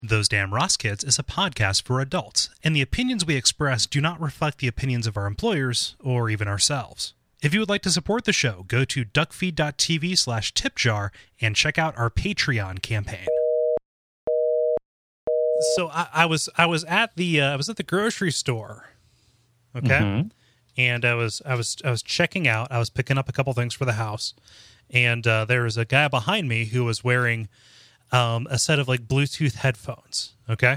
Those Damn Ross Kids is a podcast for adults, and the opinions we express do not reflect the opinions of our employers or even ourselves. If you would like to support the show, go to duckfeed.tv/tipjar and check out our Patreon campaign. So I was at the grocery store, okay, and I was checking out. I was picking up a couple things for the house, and there was a guy behind me who was wearing a set of like Bluetooth headphones, okay,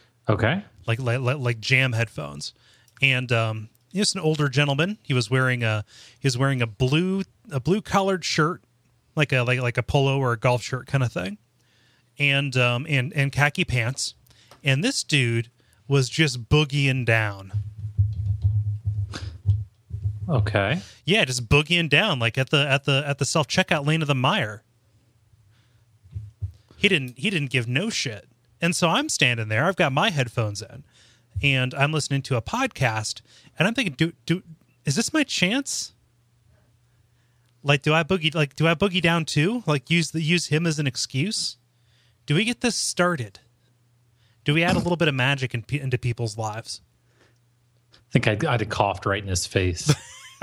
like jam headphones, and he's an older gentleman. He was wearing a blue collared shirt, like a polo or a golf shirt kind of thing, and khaki pants. And this dude was just boogieing down. Okay. Yeah, just boogieing down, like at the self checkout lane of the Meijer. He didn't give no shit. And so I'm standing there. I've got my headphones in, and I'm listening to a podcast, and I'm thinking, is this my chance? Like, do I boogie down too? Like, use him as an excuse? Do we get this started? Do we add a little bit of magic into people's lives? I think I'd have coughed right in his face.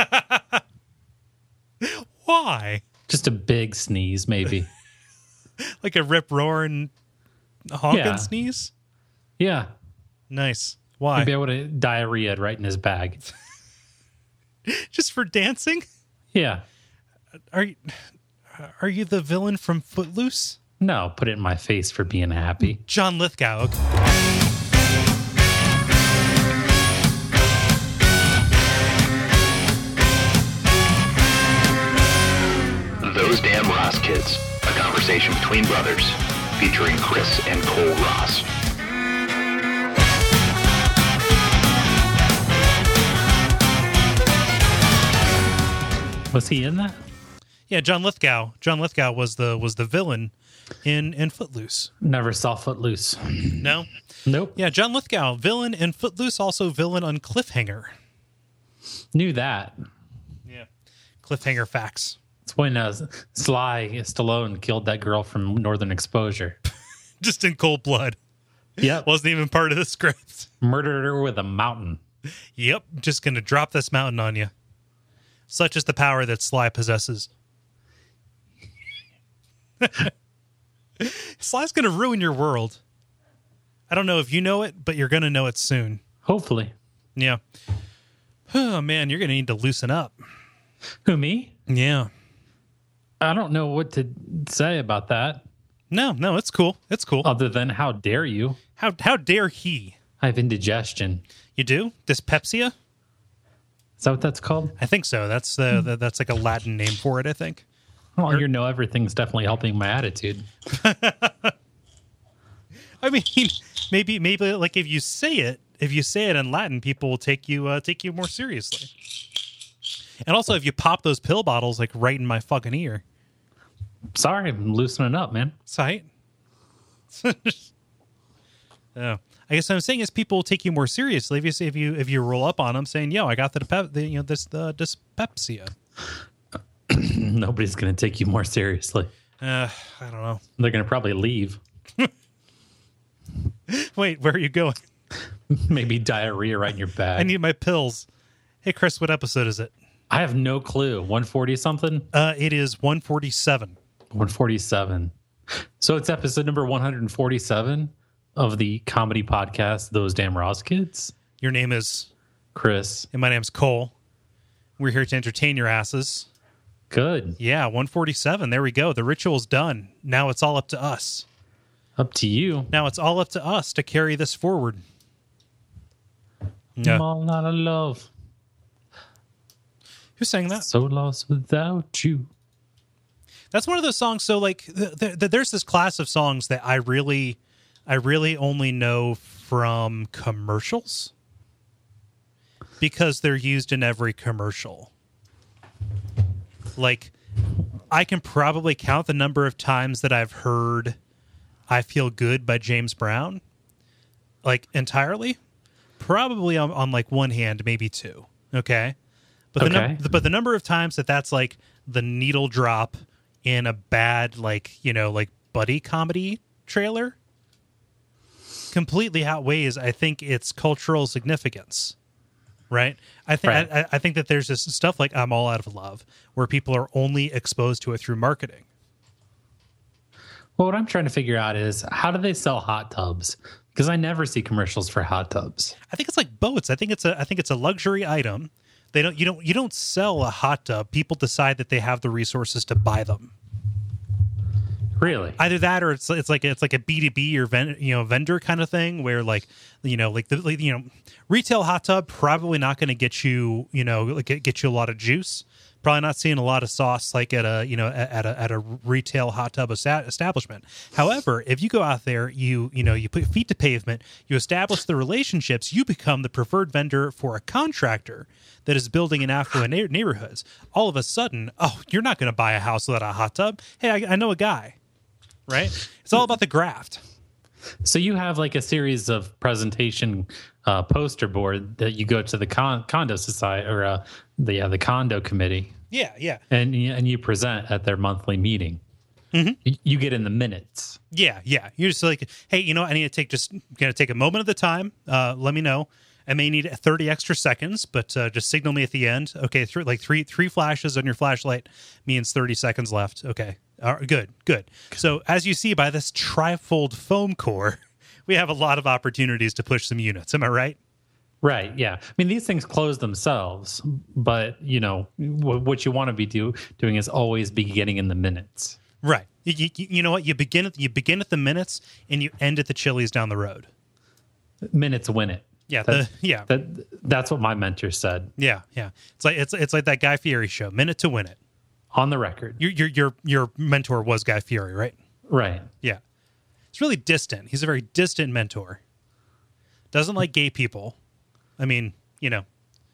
Why? Just a big sneeze, maybe. Like a rip roaring honking sneeze? Yeah. Nice. Why? Maybe I would have diarrheaed right in his bag. Just for dancing? Yeah. Are you the villain from Footloose? No, put it in my face for being happy. John Lithgow. Okay. Those Damn Ross Kids, a conversation between brothers, featuring Chris and Cole Ross. Was he in that? Yeah, John Lithgow. John Lithgow was the villain in Footloose. Never saw Footloose. No? Nope. Yeah, John Lithgow, villain in Footloose, also villain on Cliffhanger. Knew that. Yeah. Cliffhanger facts. It's when Sly Stallone killed that girl from Northern Exposure. Just in cold blood. Yep. Wasn't even part of the script. Murdered her with a mountain. Yep. Just going to drop this mountain on you. Such is the power that Sly possesses. Sly's going to ruin your world. I don't know if you know it, but you're going to know it soon. Hopefully. Yeah. Oh, man, you're going to need to loosen up. Who, me? Yeah. I don't know what to say about that. No, it's cool. It's cool. Other than how dare you? How dare he? I have indigestion. You do? Dyspepsia? Is that what that's called? I think so. That's like a Latin name for it, I think. Well, you know, everything's definitely helping my attitude. I mean, maybe like if you say it in Latin, people will take you more seriously. And also, if you pop those pill bottles like right in my fucking ear. Sorry, I'm loosening up, man. Sight. Oh, I guess what I'm saying is people will take you more seriously if you roll up on them saying, "Yo, I got the dyspepsia." Nobody's going to take you more seriously. I don't know. They're going to probably leave. Wait, where are you going? Maybe diarrhea right in your bag. I need my pills. Hey, Chris, what episode is it? I have no clue. 140 something? It is 147. 147. So it's episode number 147 of the comedy podcast, Those Damn Ross Kids. Your name is? Chris. And my name's Cole. We're here to entertain your asses. Good. Yeah, 147. There we go. The ritual's done. Now it's all up to us. Up to you. Now it's all up to us to carry this forward. I'm all out of love. Who sang that? So lost without you. That's one of those songs. So like, there's this class of songs that I really only know from commercials because they're used in every commercial. Like, I can probably count the number of times that I've heard "I Feel Good" by James Brown, like entirely. Probably on like one hand, maybe two. Okay. But the number of times that's like the needle drop in a bad, like, you know, like buddy comedy trailer, completely outweighs, I think, its cultural significance. Right? I think that there's this stuff like I'm All Out of Love, where people are only exposed to it through marketing. Well, what I'm trying to figure out is how do they sell hot tubs? Because I never see commercials for hot tubs. I think it's like boats. I think it's a luxury item. You don't sell a hot tub. People decide that they have the resources to buy them. Really? Either that, or it's like a B2B or vendor kind of thing, where retail hot tub probably not going to get you get you a lot of juice. Probably not seeing a lot of sauce like at a retail hot tub establishment. However, if you go out there, you put feet to pavement, you establish the relationships, you become the preferred vendor for a contractor that is building in affluent neighborhoods. All of a sudden, you're not going to buy a house without a hot tub. Hey, I know a guy. Right? It's all about the graft. So you have like a series of presentation poster board that you go to the condo society or the condo committee. Yeah. And you present at their monthly meeting. Mm-hmm. You get in the minutes. Yeah. You're just like, hey, I need to take a moment of the time. Let me know. I may need 30 extra seconds, but just signal me at the end. Okay, three flashes on your flashlight means 30 seconds left. Okay. Good. So as you see by this trifold foam core, we have a lot of opportunities to push some units. Am I right? Right. Yeah. I mean, these things close themselves, but what you want to be doing is always be getting in the minutes. Right. You know what? You begin at the minutes and you end at the Chili's down the road. Minutes win it. Yeah. That's what my mentor said. Yeah. It's like that Guy Fieri show. Minute to win it. On the record. Your mentor was Guy Fieri, right? Right. Yeah. It's really distant. He's a very distant mentor. Doesn't like gay people. I mean, you know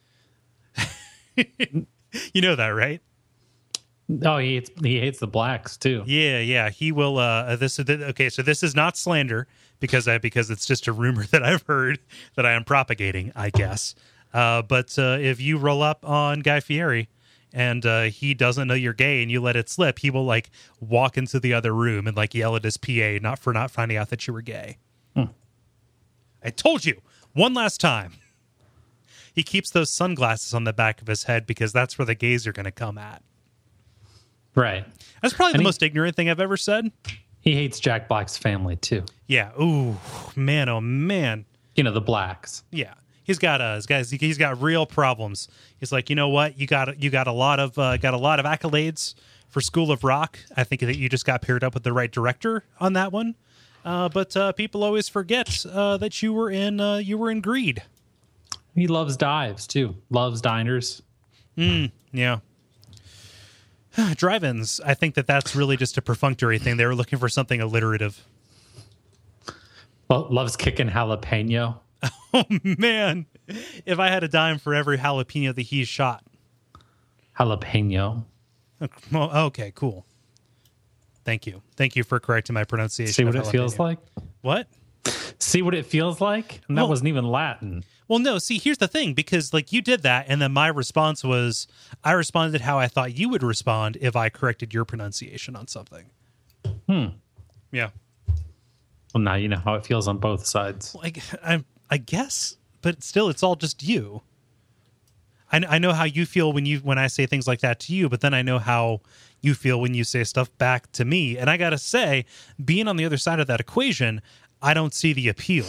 that, right? Oh, he hates the blacks too. Yeah. He will. Okay. So this is not slander because it's just a rumor that I've heard that I am propagating, I guess. But if you roll up on Guy Fieri and he doesn't know you're gay and you let it slip, he will like walk into the other room and like yell at his PA not finding out that you were gay. I told you one last time. He keeps those sunglasses on the back of his head because that's where the gays are going to come at. Right. That's probably the most ignorant thing I've ever said. He hates Jack Black's family too. Yeah. Ooh, man. Oh, man. The blacks. Yeah. He's got real problems. He's like, you know what? You got a lot of accolades for School of Rock. I think that you just got paired up with the right director on that one. But people always forget that you were in Greed. He loves dives too. Loves diners. Yeah. Drive-ins. I think that's really just a perfunctory thing. They were looking for something alliterative. Well, loves kicking jalapeno. Oh man! If I had a dime for every jalapeno that he's shot. Jalapeno. Okay, cool. Thank you for correcting my pronunciation. See what it feels like? What? See what it feels like? And that wasn't even Latin. Well, no, see, here's the thing, because like you did that, and then my response was, I responded how I thought you would respond if I corrected your pronunciation on something. Yeah. Well, now you know how it feels on both sides. Like, I guess, but still, it's all just you. I know how you feel when I say things like that to you, but then I know how you feel when you say stuff back to me. And I gotta say, being on the other side of that equation, I don't see the appeal.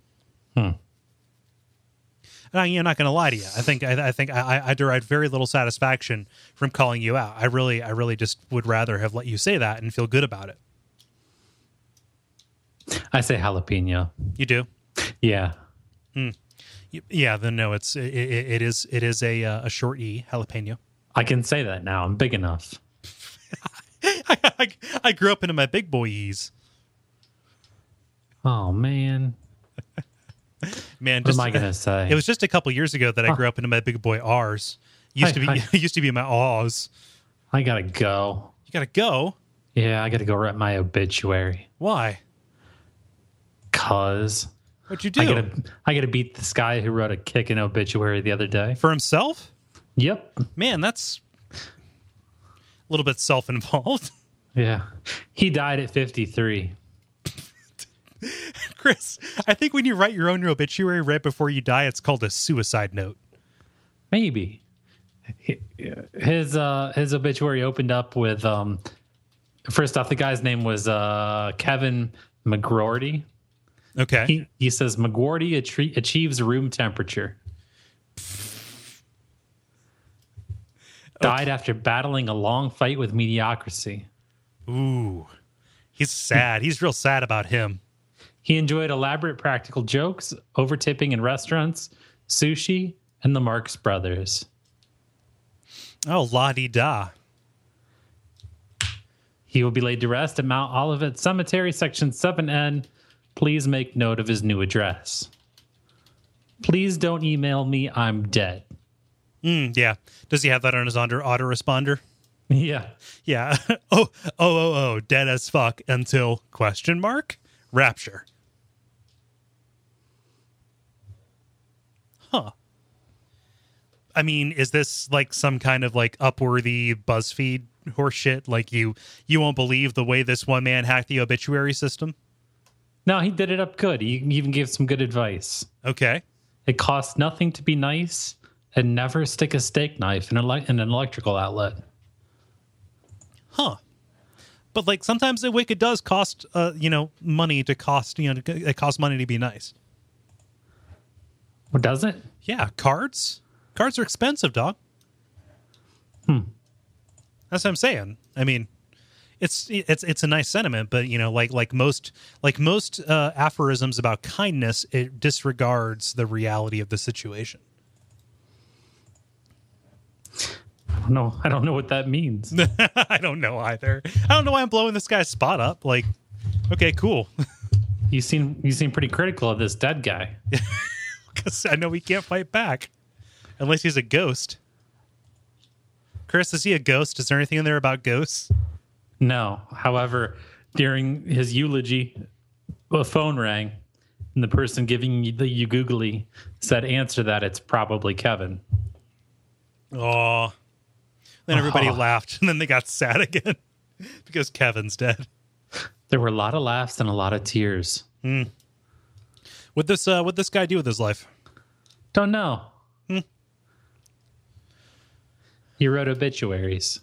And I'm not going to lie to you. I think I derived very little satisfaction from calling you out. I really just would rather have let you say that and feel good about it. I say jalapeno. You do? Yeah. Yeah. Then no, it is a short E, jalapeno. I can say that now. I'm big enough. I grew up into my big boy E's. Oh man. Man, what am I gonna say? It was just a couple years ago that I grew up into my big boy R's. Used to be my A's. I gotta go. You gotta go? Yeah, I gotta go write my obituary. Why? 'Cause what'd you do? I gotta beat this guy who wrote a kicking obituary the other day for himself. Yep. Man, that's a little bit self-involved. Yeah, he died at 53. Chris, I think when you write your own obituary right before you die, it's called a suicide note. Maybe. His obituary opened up with first off, the guy's name was Kevin McGroarty. Okay. He says McGroarty achieves room temperature. Died after battling a long fight with mediocrity. Ooh. He's sad. He's real sad about him. He enjoyed elaborate practical jokes, over-tipping in restaurants, sushi, and the Marx Brothers. Oh, la-di-da. He will be laid to rest at Mount Olivet Cemetery, Section 7N. Please make note of his new address. Please don't email me. I'm dead. Yeah. Does he have that on his autoresponder? Yeah. Yeah. Oh, dead as fuck until question mark? Rapture. Huh. I mean, is this like some kind of like Upworthy BuzzFeed horseshit? Like you won't believe the way this one man hacked the obituary system? No, he did it up good. He even gave some good advice. Okay. It costs nothing to be nice, and never stick a steak knife in an electrical outlet. Huh. But like sometimes the wicked does cost, money to cost, it costs money to be nice. Well, does it? Yeah. Cards are expensive, dog. That's what I'm saying. I mean, it's a nice sentiment, but like most aphorisms about kindness, it disregards the reality of the situation. I don't know what that means. I don't know either. I don't know why I'm blowing this guy's spot up. Like, okay, cool. You seem pretty critical of this dead guy. Because I know he can't fight back unless he's a ghost. Chris, is he a ghost? Is there anything in there about ghosts? No. However, during his eulogy, a phone rang, and the person giving you googly said, "Answer that. It's probably Kevin." Oh. Then everybody laughed, and then they got sad again because Kevin's dead. There were a lot of laughs and a lot of tears. What'd this guy do with his life? Don't know. He wrote obituaries.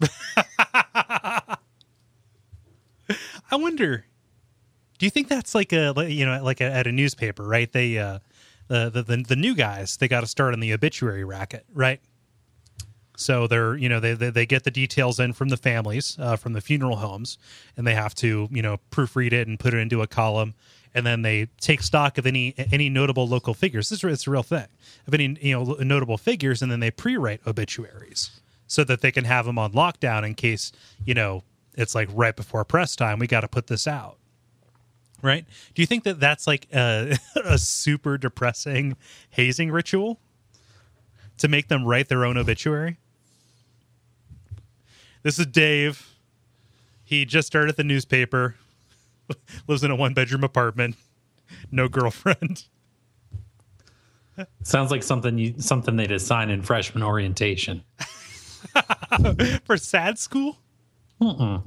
I wonder. Do you think that's like at a newspaper, right? They the new guys, they got to start on the obituary racket, right? So they're they get the details in from the families, from the funeral homes, and they have to proofread it and put it into a column, and then they take stock of any notable local figures. It's a real thing of any notable figures, and then they pre-write obituaries so that they can have them on lockdown in case it's like right before press time. We got to put this out, right? Do you think that that's like a super depressing hazing ritual to make them write their own obituary? This is Dave. He just started at the newspaper, lives in a 1-bedroom apartment, no girlfriend. Sounds like something they'd assign in freshman orientation. For SAD school? One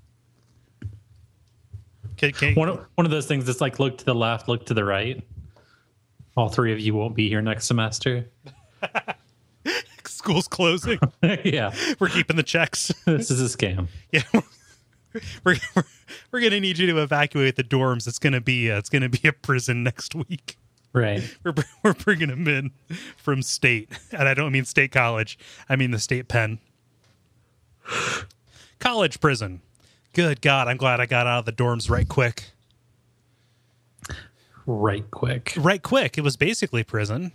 of those things that's like, look to the left, look to the right. All three of you won't be here next semester. School's closing. Yeah. We're keeping the checks. This is a scam. Yeah. We're going to need you to evacuate the dorms. It's going to be a prison next week. Right. We're bringing them in from state. And I don't mean state college. I mean the state pen. College prison. Good God, I'm glad I got out of the dorms right quick. Right quick. Right quick. It was basically prison.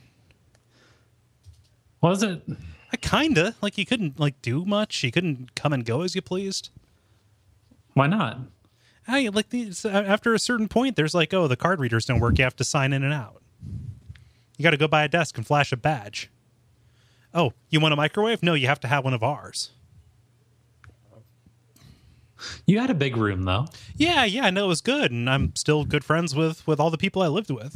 Was it? Kinda. Like you couldn't do much. You couldn't come and go as you pleased. Why not? After a certain point, there's the card readers don't work. You have to sign in and out. You got to go by a desk and flash a badge. Oh, you want a microwave? No, you have to have one of ours. You had a big room, though. Yeah, I know it was good, and I'm still good friends with all the people I lived with,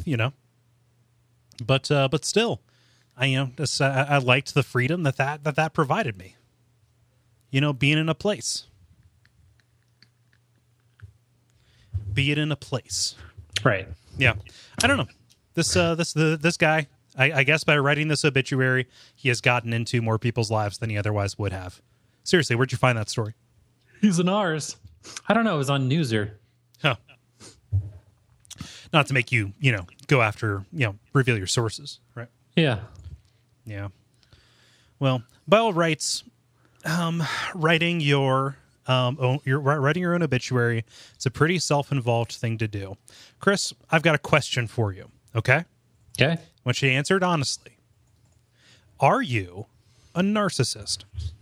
But still, I liked the freedom that provided me. Being in a place. Be it in a place. Right. Yeah. I don't know. This guy, I guess by writing this obituary, he has gotten into more people's lives than he otherwise would have. Seriously, where'd you find that story? He's an ours. I don't know. It was on Newser. Huh. Not to make you, go after, reveal your sources, right? Yeah. Yeah. Well, by all rights, writing your own obituary, it's a pretty self-involved thing to do. Chris, I've got a question for you. Okay. Okay. I want you to answer it honestly. Are you a narcissist?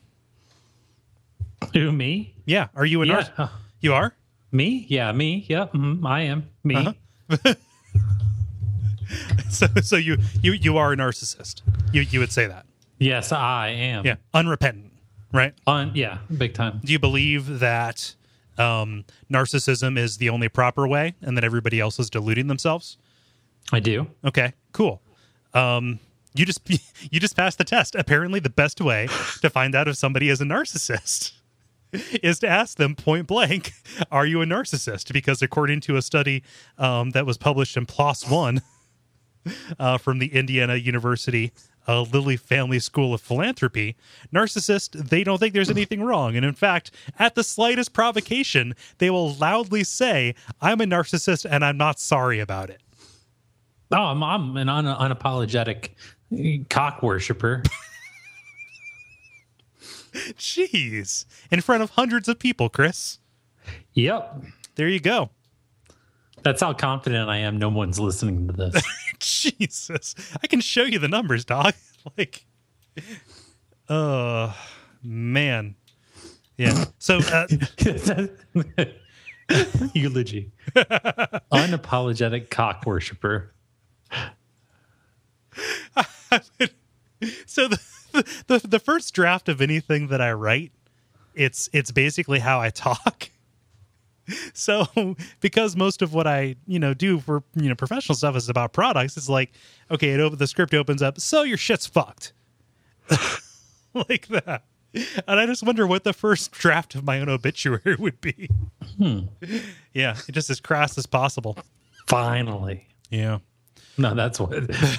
Who, me? Yeah. Are you a Yeah. narcissist? You are? Me? Yeah, me. Yeah, I am. Me. Uh-huh. So you are a narcissist. You would say that. Yes, I am. Yeah. Unrepentant, right? Yeah, big time. Do you believe that narcissism is the only proper way and that everybody else is deluding themselves? I do. Okay, cool. You just passed the test. Apparently the best way to find out if somebody is a narcissist is to ask them point blank, are you a narcissist? Because according to a study that was published in PLOS One from the Indiana University Lilly Family School of Philanthropy, narcissists, they don't think there's anything wrong. And in fact, at the slightest provocation, they will loudly say, I'm a narcissist and I'm not sorry about it. Oh, I'm an unapologetic cock worshiper. Jeez. In front of hundreds of people, Chris. Yep. There you go. That's how confident I am no one's listening to this. Jesus. I can show you the numbers, dog. Like, man. Yeah. So, Eulogy. Unapologetic cock worshiper. so the first draft of anything that I write, it's basically how I talk. So because most of what I do for professional stuff is about products, it's like, okay, the script opens up, so your shit's fucked. Like that. And I just wonder what the first draft of my own obituary would be. Yeah, just as crass as possible. Finally. Yeah. No, that's what.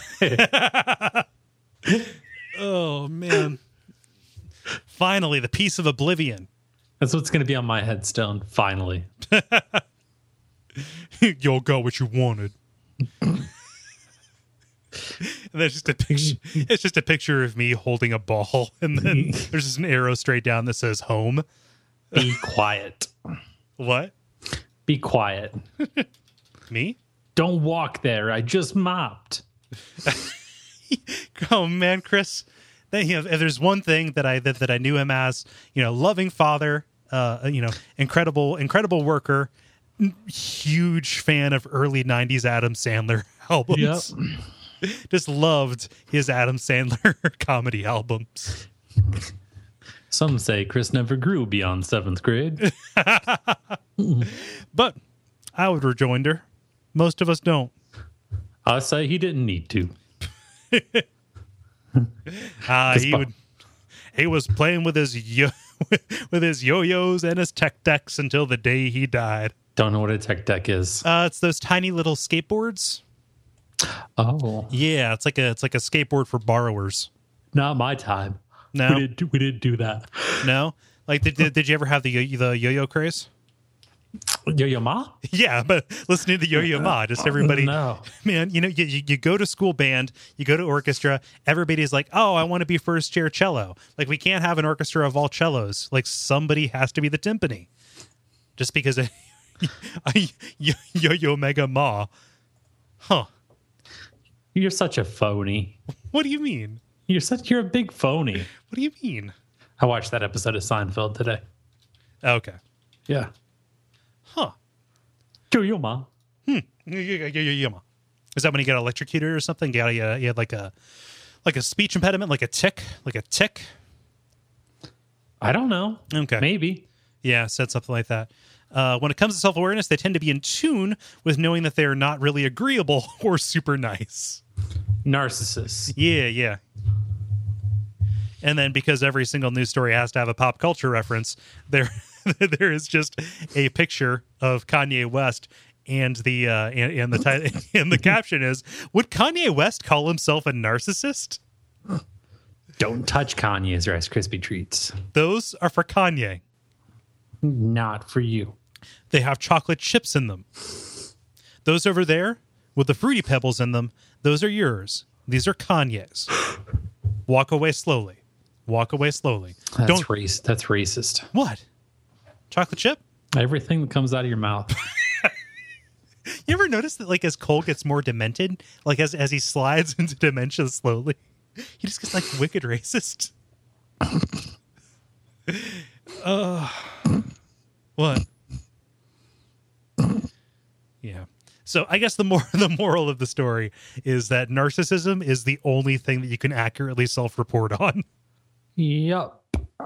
Oh man. Finally, the piece of oblivion. That's what's going to be on my headstone. Finally. You'll got what you wanted. And that's just a picture. It's just a picture of me holding a ball, and then there's just an arrow straight down that says home. Be quiet. What? Be quiet. Me? Don't walk there. I just mopped. Oh man, Chris. If there's one thing that I knew him as, loving father, incredible worker, huge fan of early '90s Adam Sandler albums. Yep. Just loved his Adam Sandler comedy albums. Some say Chris never grew beyond 7th grade. But I would rejoinder, most of us don't. I say he didn't need to. He was playing with his yo-yos and his tech decks until the day he died. Don't know what a tech deck is. It's those tiny little skateboards. Oh, yeah, it's like a skateboard for borrowers. Not my time. No, we didn't do that. No, like did you ever have the yo-yo craze? Yo-Yo Ma? Yeah, but listening to Yo-Yo Ma, just everybody, no. Man, you go to school band, you go to orchestra, everybody's like, oh, I want to be first chair cello. Like, we can't have an orchestra of all cellos. Like, somebody has to be the timpani. Just because of Yo-Yo Mega Ma. Huh. You're such a phony. What do you mean? You're a big phony. What do you mean? I watched that episode of Seinfeld today. Okay. Yeah. Huh. Yo-Yo Ma. Yo-Yo Ma. Is that when you got electrocuted or something? You had like a speech impediment, like a tick? I don't know. Okay. Maybe. Yeah, said something like that. When it comes to self-awareness, they tend to be in tune with knowing that they are not really agreeable or super nice. Narcissists. Yeah. And then because every single news story has to have a pop culture reference, there is just a picture of Kanye West And and the title and the caption is: Would Kanye West call himself a narcissist? Don't touch Kanye's Rice Krispie treats. Those are for Kanye. Not for you. They have chocolate chips in them. Those over there with the Fruity Pebbles in them, those are yours. These are Kanye's. Walk away slowly. Walk away slowly. That's racist. What? Chocolate chip? Everything that comes out of your mouth. You ever notice that, like, as Cole gets more demented, like as he slides into dementia slowly, he just gets like wicked racist? What? Yeah. So I guess the moral of the story is that narcissism is the only thing that you can accurately self-report on. Yep.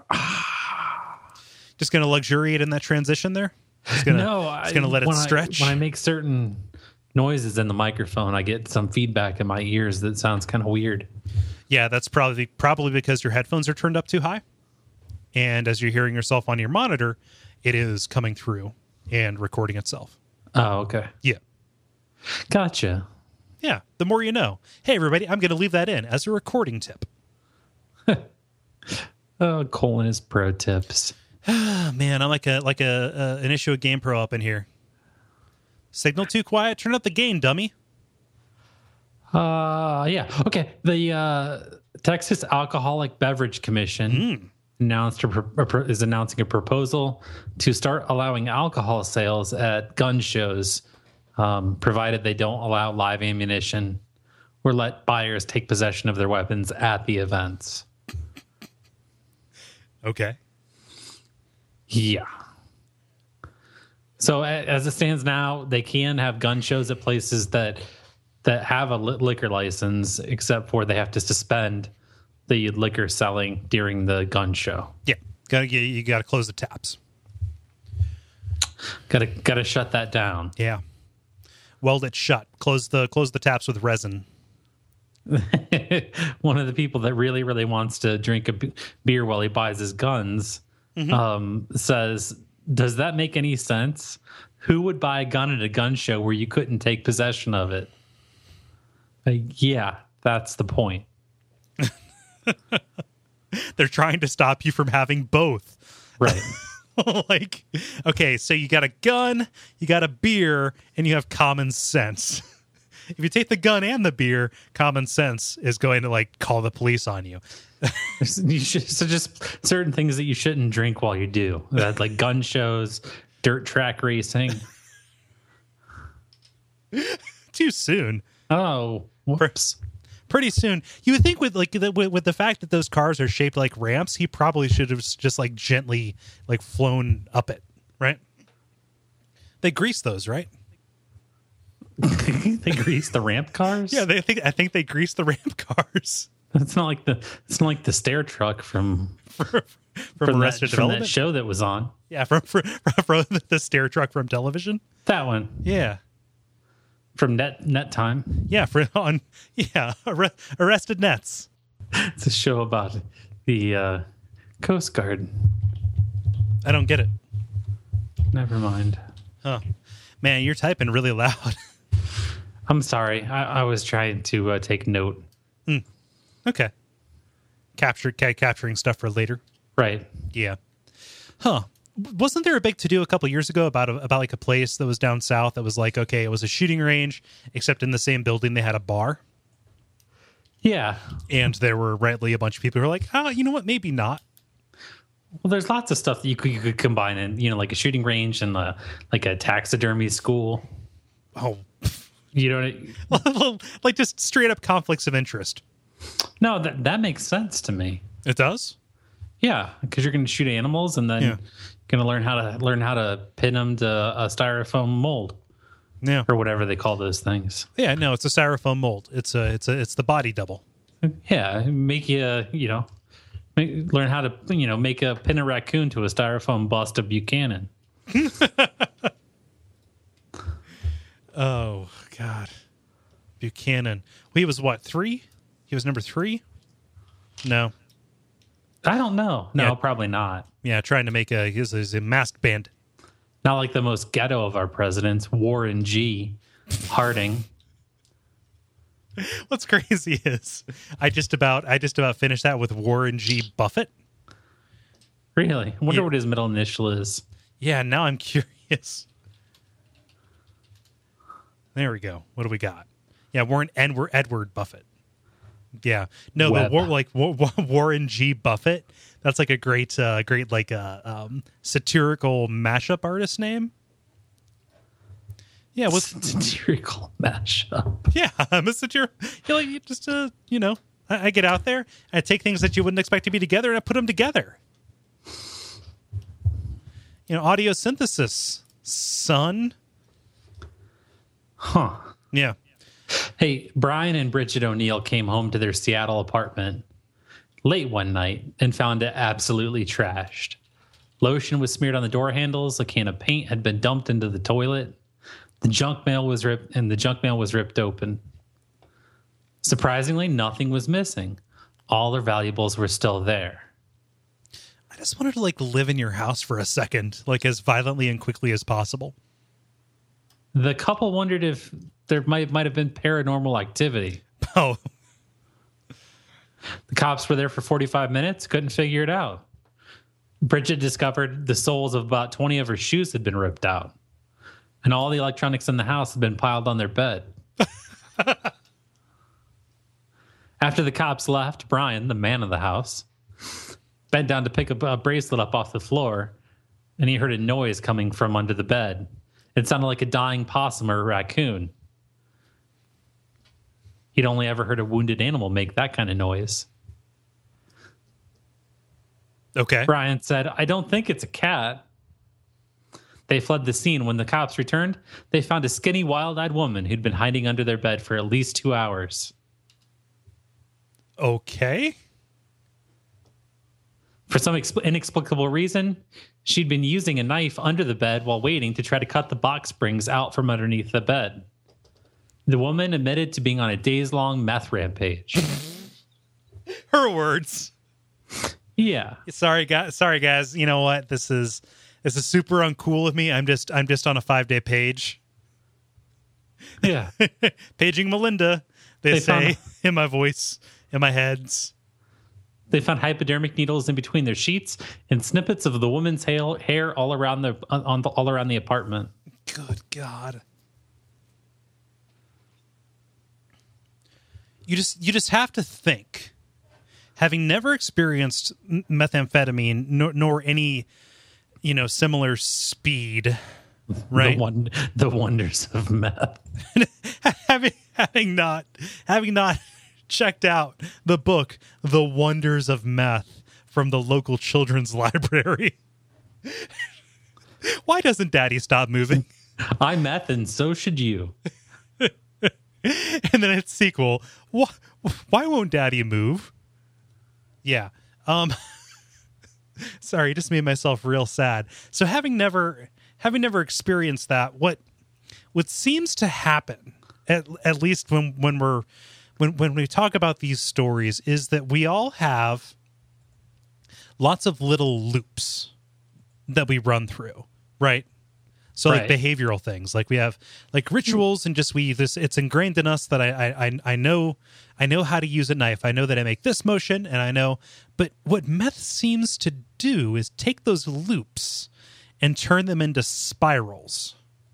Just going to luxuriate in that transition there? Just gonna let it stretch? When I make certain noises in the microphone, I get some feedback in my ears that sounds kind of weird. Yeah, that's probably because your headphones are turned up too high. And as you're hearing yourself on your monitor, it is coming through and recording itself. Oh, okay. Yeah. Gotcha. Yeah, the more you know. Hey, everybody, I'm going to leave that in as a recording tip. Oh, Cole and his pro tips. Man, I'm like an issue of Game Pro up in here. Signal too quiet? Turn up the gain, dummy. Yeah. Okay. The Texas Alcoholic Beverage Commission is announcing a proposal to start allowing alcohol sales at gun shows, provided they don't allow live ammunition or let buyers take possession of their weapons at the events. Okay. Yeah. So as it stands now, they can have gun shows at places that have a liquor license, except for they have to suspend the liquor selling during the gun show. Yeah, you got to close the taps. Got to shut that down. Yeah, weld it shut. Close the taps with resin. One of the people that really, really wants to drink a beer while he buys his guns says, does that make any sense? Who would buy a gun at a gun show where you couldn't take possession of it? Yeah, that's the point. They're trying to stop you from having both. Right. Like, okay, so you got a gun, you got a beer, and you have common sense. If you take the gun and the beer, common sense is going to, like, call the police on you. So just certain things that you shouldn't drink while you do. That, like gun shows, dirt track racing. Too soon. Oh, whoops. Pretty soon. You would think with the fact that those cars are shaped like ramps, he probably should have just like gently like flown up it, right? They grease those, right? They grease the ramp cars? Yeah, I think they grease the ramp cars. It's not like the stair truck from Arrested Development, that show that was on. Yeah, from the stair truck from television. That one. Yeah. From net time. Yeah, Arrested Nets. It's a show about the Coast Guard. I don't get it. Never mind. Huh. Man, you're typing really loud. I'm sorry. I was trying to take note. Okay. Capturing stuff for later. Right. Yeah. Huh. Wasn't there a big to-do a couple years ago about like a place that was down south that was like, okay, it was a shooting range, except in the same building they had a bar? Yeah. And there were rightly a bunch of people who were like, oh, you know what, maybe not. Well, there's lots of stuff that you could combine in, like a shooting range and like a taxidermy school. Oh. You know, like just straight up conflicts of interest. No, that makes sense to me. It does? Yeah, because you're going to shoot animals and then going to learn how to pin them to a styrofoam mold. Yeah, or whatever they call those things. Yeah, no, it's a styrofoam mold. It's the body double. Yeah, make you learn how to make pin a raccoon to a styrofoam bust of Buchanan. Oh God, Buchanan. Well, he was what, 3? He was number 3. No, I don't know. No, probably not. Yeah, trying to make he's a masked bandit. Not like the most ghetto of our presidents, Warren G. Harding. What's crazy is I just about finished that with Warren G. Buffett. Really? I wonder what his middle initial is. Yeah, now I'm curious. There we go. What do we got? Yeah, we're Edward Buffett. Yeah, no, Webb. but Warren G. Buffett. That's like a great satirical mashup artist name. Yeah, Satirical mashup. Yeah, I'm a satirical. I get out there and I take things that you wouldn't expect to be together and I put them together. Audio synthesis, son. Huh. Yeah. Hey, Brian and Bridget O'Neill came home to their Seattle apartment late one night and found it absolutely trashed. Lotion was smeared on the door handles. A can of paint had been dumped into the toilet. The junk mail was ripped open. Surprisingly, nothing was missing. All their valuables were still there. I just wanted to live in your house for a second, as violently and quickly as possible. The couple wondered if there might have been paranormal activity. Oh. The cops were there for 45 minutes, couldn't figure it out. Bridget discovered the soles of about 20 of her shoes had been ripped out, and all the electronics in the house had been piled on their bed. After the cops left, Brian, the man of the house, bent down to pick a bracelet up off the floor, and he heard a noise coming from under the bed. It sounded like a dying possum or a raccoon. He'd only ever heard a wounded animal make that kind of noise. Okay. Brian said, "I don't think it's a cat." They fled the scene. When the cops returned, they found a skinny, wild-eyed woman who'd been hiding under their bed for at least 2 hours. Okay. For some inexplicable reason, she'd been using a knife under the bed while waiting to try to cut the box springs out from underneath the bed. The woman admitted to being on a days-long meth rampage. Her words. Yeah. Sorry, guys. You know what? This is super uncool of me. I'm just on a 5-day page. Yeah. Paging Melinda. They say in my voice, in my heads. They found hypodermic needles in between their sheets and snippets of the woman's hair all around all around the apartment. Good God. You just have to think, having never experienced methamphetamine nor any, similar speed, right? The wonders of meth. having not checked out the book The Wonders of Meth from the local children's library. Why doesn't Daddy stop moving? I'm meth and so should you. And then its sequel, why won't Daddy move? Yeah. Sorry, just made myself real sad. So having never experienced that, what seems to happen, at least when we talk about these stories, is that we all have lots of little loops that we run through, right? So right. Behavioral things, we have rituals, and it's ingrained in us that I know how to use a knife. I know that I make this motion, and I know. But what meth seems to do is take those loops and turn them into spirals.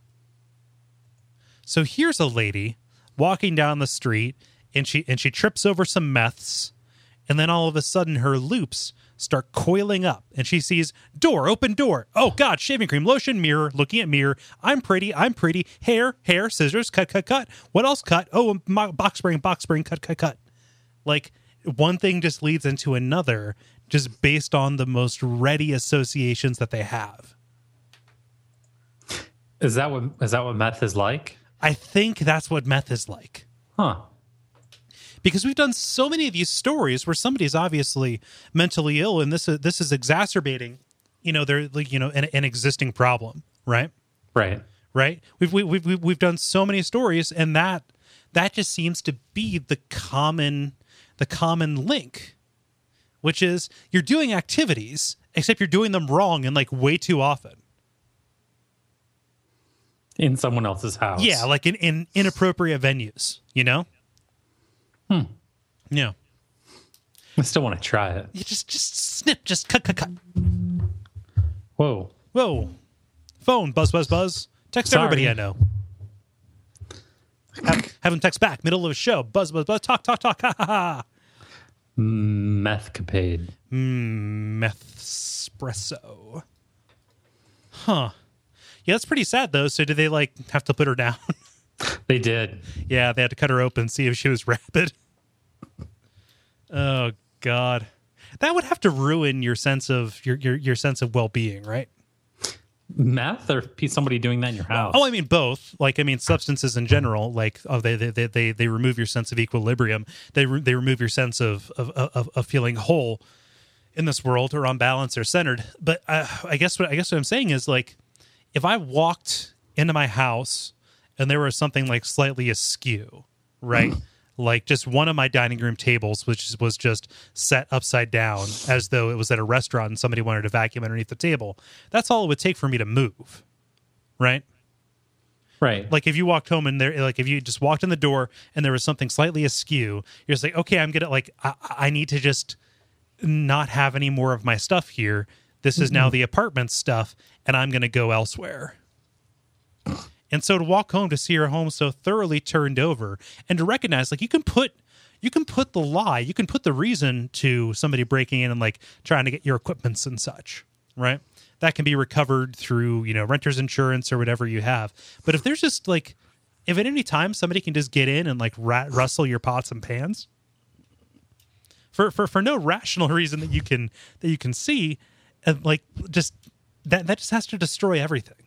So here's a lady walking down the street, and she trips over some meths, and then all of a sudden her loops start coiling up, and she sees open door. Oh God, shaving cream, lotion, mirror, looking at mirror. I'm pretty. Hair, scissors, cut. What else cut? Oh, box spring, cut. One thing just leads into another, just based on the most ready associations that they have. Is that what meth is like? I think that's what meth is like. Huh. Because we've done so many of these stories where somebody's obviously mentally ill, and this is exacerbating, an existing problem, right? Right. We've done so many stories, and that just seems to be the common link, which is you're doing activities, except you're doing them wrong and way too often. in someone else's house. Yeah, like in inappropriate venues, you know? Yeah. I still want to try it. You just snip, just cut. Whoa. Whoa. Phone, buzz, buzz, buzz. Text Sorry. everybody I know. Have them text back, middle of a show. Buzz, buzz, buzz, talk, ha, ha, ha. Methcapade. Methspresso. Huh. Yeah, that's pretty sad, though. So did they, like, have to put her down? They did. Yeah, they had to cut her open, see if she was rabid. Oh, God. That would have to ruin your sense of your sense of well-being, right? Meth or somebody doing that in your house? Oh, I mean both. Like, I mean substances in general. Like, they remove your sense of equilibrium. They remove your sense of feeling whole in this world, or on balance, or centered. But I guess what I'm saying is, like, if I walked into my house and there was something like slightly askew, right? Like just one of my dining room tables, which was just set upside down as though it was at a restaurant and somebody wanted to vacuum underneath the table. That's all it would take for me to move. Right? Right. Like if you walked home and there, like if you just walked in the door and there was something slightly askew, you're just like, okay, I'm going to like, I need to just not have any more of my stuff here. This is now the apartment stuff and I'm going to go elsewhere. And so to walk home to see your home so thoroughly turned over and to recognize, like, you can put the lie, you can put the reason to somebody breaking in and like trying to get your equipments and such, right? That can be recovered through, you know, renter's insurance or whatever you have. But if there's just like, if at any time somebody can just get in and like rustle your pots and pans for no rational reason that you can see, and like just that just has to destroy everything.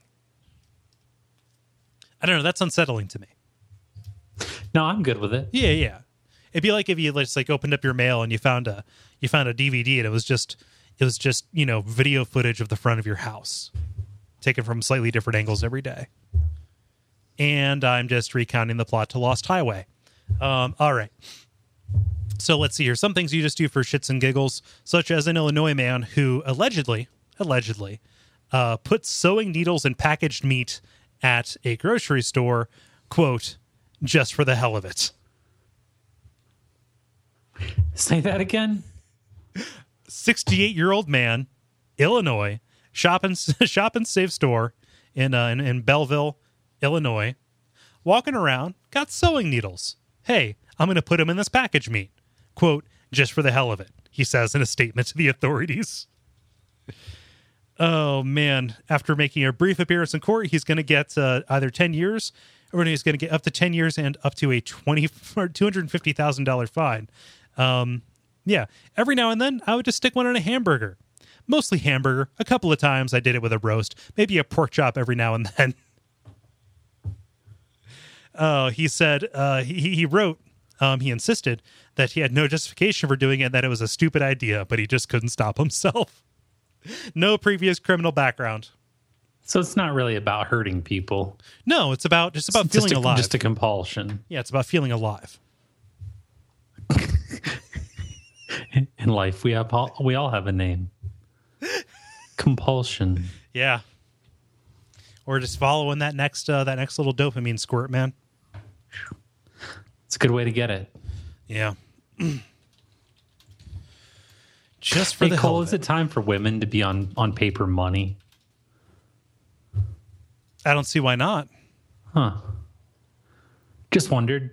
I don't know. That's unsettling to me. No, I'm good with it. Yeah. It'd be like if you just like opened up your mail and you found a DVD and it was just you know, video footage of the front of your house, taken from slightly different angles every day. And I'm just recounting the plot to Lost Highway. All right. So let's see here. Some things you just do for shits and giggles, such as an Illinois man who allegedly put sewing needles in packaged meat at a grocery store, quote, just for the hell of it. Say that again. 68-year-old man, Illinois, shop and save store in Belleville, Illinois, walking around, got sewing needles. Hey, I'm going to put them in this package meat. Quote, just for the hell of it, he says in a statement to the authorities. Oh, man. After making a brief appearance in court, he's going to get either 10 years or he's going to get up to 10 years and up to a $250,000 fine. Yeah. Every now and then, I would just stick one in a hamburger. Mostly hamburger. A couple of times I did it with a roast. Maybe a pork chop every now and then. He said, he wrote, he insisted that he had no justification for doing it and that it was a stupid idea, but he just couldn't stop himself. No previous criminal background. So it's not really about hurting people. No, it's about feeling alive. Just a compulsion. Yeah, it's about feeling alive. In life, we all have a name. Compulsion. Yeah. Or just following that next little dopamine squirt, man. It's a good way to get it. Yeah. Just for hey, the Cole, hell of is it time for women to be on paper money? I don't see why not. Huh. Just wondered.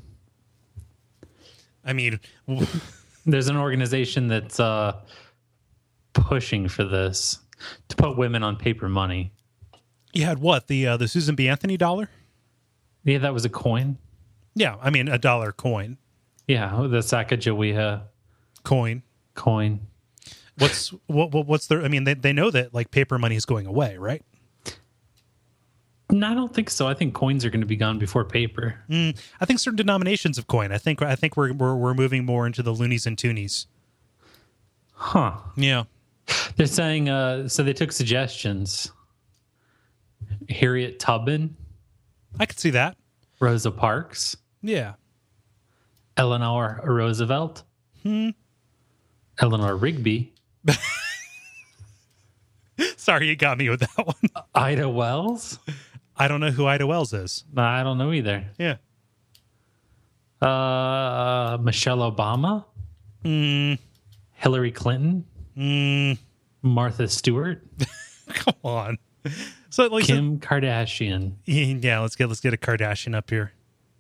I mean, there's an organization that's pushing for this, to put women on paper money. You had what? The Susan B. Anthony dollar? Yeah, that was a coin. Yeah, I mean a dollar coin. Yeah, the Sacagawea coin. What's their? I mean, they know that like paper money is going away, right? No, I don't think so. I think coins are going to be gone before paper. I think certain denominations of coin. I think we're moving more into the loonies and toonies. Huh? Yeah. They're saying so they took suggestions. Harriet Tubman. I could see that. Rosa Parks. Yeah. Eleanor Roosevelt. Eleanor Rigby. Sorry, you got me with that one. Ida Wells. I don't know who Ida Wells is. I don't know either. Yeah. Michelle Obama? Hillary Clinton? Martha Stewart? Come on. So like Kim Kardashian. Yeah, let's get a Kardashian up here.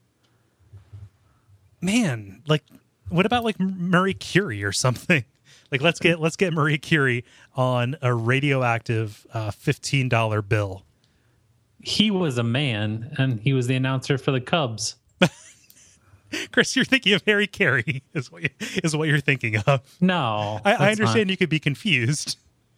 Man, like what about like Marie Curie or something? Like let's get Marie Curie on a radioactive $15 bill. He was a man, and he was the announcer for the Cubs. Chris, you're thinking of Harry Carey, is what you're thinking of. No, I understand you could be confused.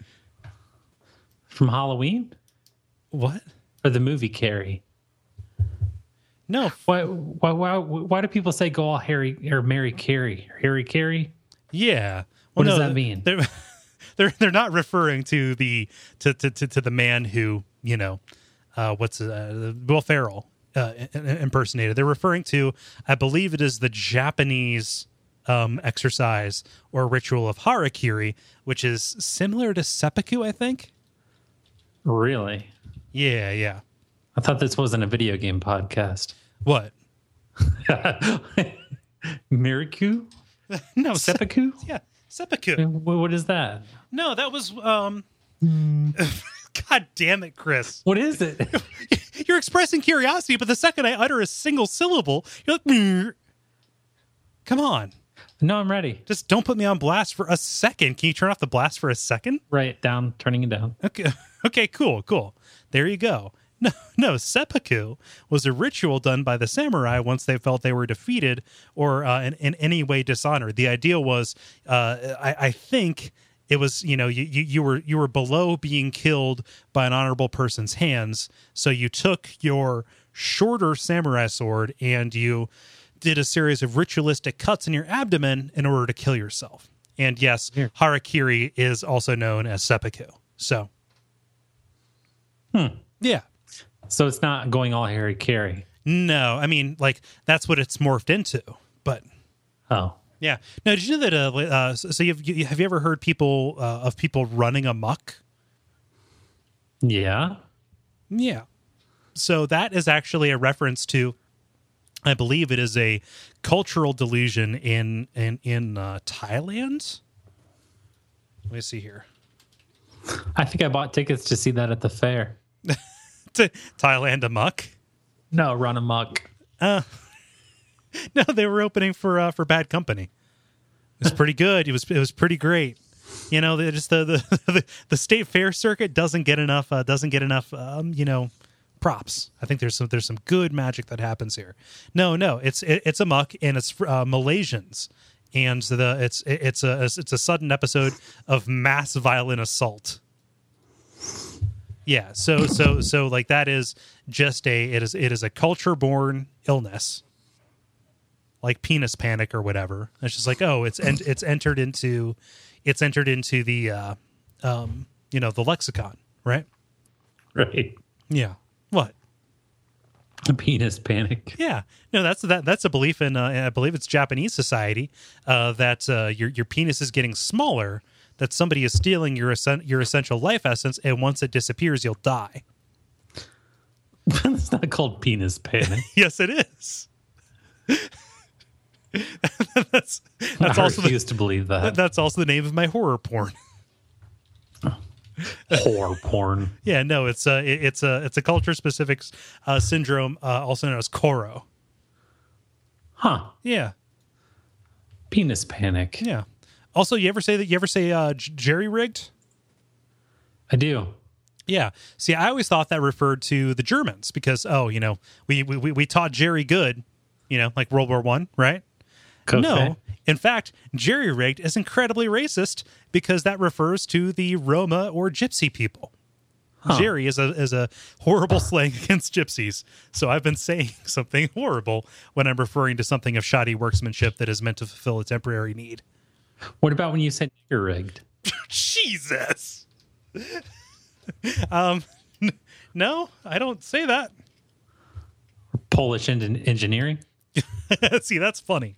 From Halloween? What? Or the movie Carrie? No. Why do people say go all Harry or Mary Carey? Harry Carey? Yeah. What does that mean? They're not referring to the man who, you know, Will Ferrell impersonated. They're referring to, I believe it is the Japanese exercise or ritual of harakiri, which is similar to seppuku, I think. Really? Yeah. I thought this wasn't a video game podcast. What? Miraku? No, Seppuku? Yeah, seppuku. What is that? No, that was God damn it, Chris. What is it? You're expressing curiosity, but the second I utter a single syllable, you're like, come on. No, I'm ready. Just don't put me on blast for a second. Can you turn off the blast for a second? Right, down, turning it down. Okay, cool. There you go. No, seppuku was a ritual done by the samurai once they felt they were defeated or in any way dishonored. The idea was, I think it was, you know, you were below being killed by an honorable person's hands, so you took your shorter samurai sword and you did a series of ritualistic cuts in your abdomen in order to kill yourself. And yes, harakiri is also known as seppuku. So, yeah. So it's not going all Harry Carey. No, I mean, like, that's what it's morphed into. But, oh. Yeah. No, did you know that, so have you ever heard of people running amok? Yeah. Yeah. So that is actually a reference to, I believe it is a cultural delusion in Thailand. Let me see here. I think I bought tickets to see that at the fair. To Thailand amok? No, Run Amok. No, they were opening for Bad Company. It was pretty good. It was pretty great. You know, just the state fair circuit doesn't get enough you know, props. I think there's some good magic that happens here. No, it's amok, and it's Malaysians, and it's a sudden episode of mass violent assault. Yeah, so like that is just it is a culture born illness, like penis panic or whatever. It's just like, oh, it's entered into the you know, the lexicon, right? Right. Yeah. What? A penis panic. Yeah. No, that's a belief in I believe it's Japanese society that your penis is getting smaller, that somebody is stealing your essential life essence, and once it disappears, you'll die. It's not called penis panic. Yes, it is. that's I also refuse to believe that. That's also the name of my horror porn. Horror porn. Yeah, no, it's a culture specific syndrome, also known as Koro. Huh. Yeah. Penis panic. Yeah. Also, you ever say jerry rigged? I do. Yeah. See, I always thought that referred to the Germans because, oh, you know, we taught Jerry good, you know, like World War I, right? Okay. No. In fact, jerry rigged is incredibly racist because that refers to the Roma or Gypsy people. Huh. Jerry is a horrible slang against gypsies. So I've been saying something horrible when I'm referring to something of shoddy workmanship that is meant to fulfill a temporary need. What about when you said nigger rigged? Jesus. No, I don't say that. Polish engineering? See, that's funny.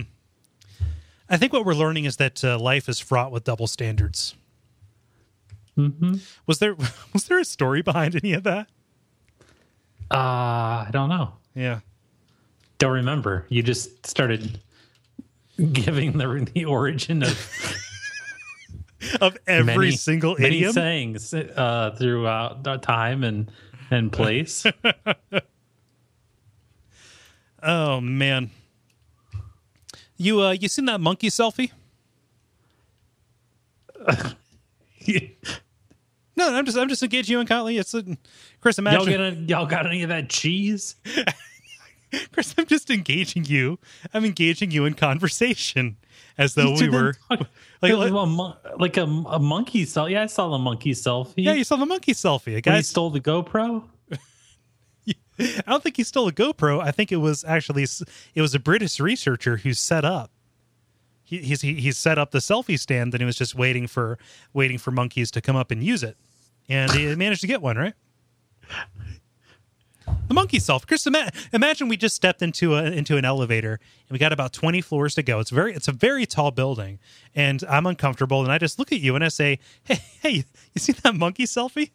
I think what we're learning is that life is fraught with double standards. Mm-hmm. Was there a story behind any of that? I don't know. Yeah. Don't remember. You just started giving the origin of every single many idiom. sayings throughout the time and place. Oh man. You seen that monkey selfie? No, I'm just engaging you in Conley. It's Chris. Imagine y'all got any of that cheese? Chris, I'm just engaging you. I'm engaging you in conversation as though we were like a monkey selfie. Yeah, I saw the monkey selfie. Yeah, you saw the monkey selfie. A guy he stole the GoPro. I don't think he stole a GoPro. I think it was a British researcher who set up. He set up the selfie stand, and he was just waiting for monkeys to come up and use it, and he managed to get one right. The monkey selfie. Chris, imagine we just stepped into an elevator, and we got about 20 floors to go. It's a very tall building, and I'm uncomfortable, and I just look at you and I say, "Hey, you see that monkey selfie?"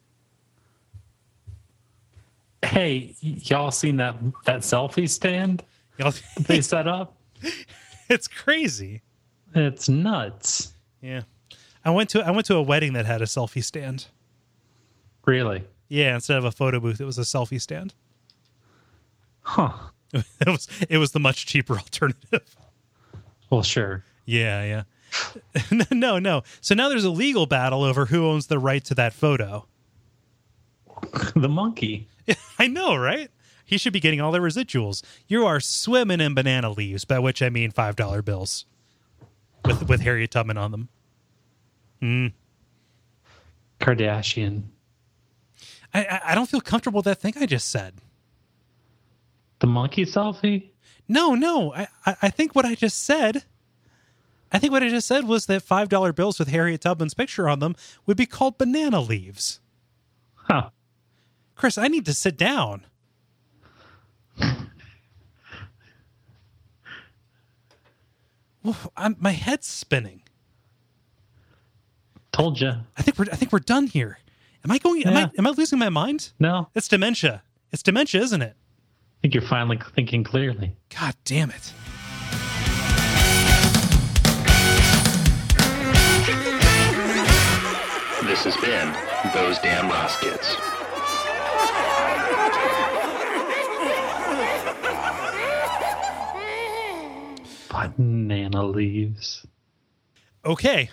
Hey, y'all seen that selfie stand they set up? It's crazy. It's nuts. Yeah. I went to a wedding that had a selfie stand. Really? Yeah, instead of a photo booth, it was a selfie stand. Huh. It was the much cheaper alternative. Well, sure. Yeah. No. So now there's a legal battle over who owns the right to that photo. The monkey. I know, right? He should be getting all the residuals. You are swimming in banana leaves, by which I mean $5 bills with Harriet Tubman on them. Kardashian. I don't feel comfortable with that thing I just said. The monkey selfie? No. I think what I just said. I think what I just said was that $5 bills with Harriet Tubman's picture on them would be called banana leaves. Huh. Chris, I need to sit down. My head's spinning. Told you. I think we're done here. Am I losing my mind? No. It's dementia. It's dementia, isn't it? I think you're finally thinking clearly. God damn it. This has been Those Damn Ross Kids. Banana leaves. Okay.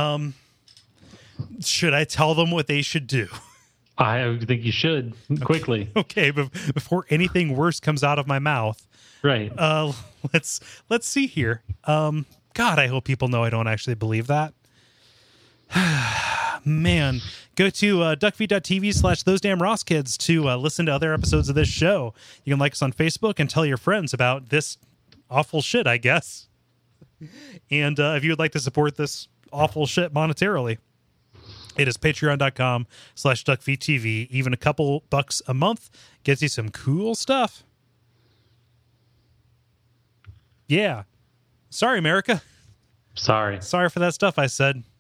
Should I tell them what they should do? I think you should quickly. Okay, but before anything worse comes out of my mouth. Right. Let's see here. God, I hope people know I don't actually believe that. Man, go to duckfeed.tv/Those Damn Ross Kids to listen to other episodes of this show. You can like us on Facebook and tell your friends about this awful shit, I guess. And if you would like to support this awful shit monetarily, it is patreon.com/duckfeedtv. Even a couple bucks a month gets you some cool stuff. Yeah. Sorry, America. Sorry for that stuff I said.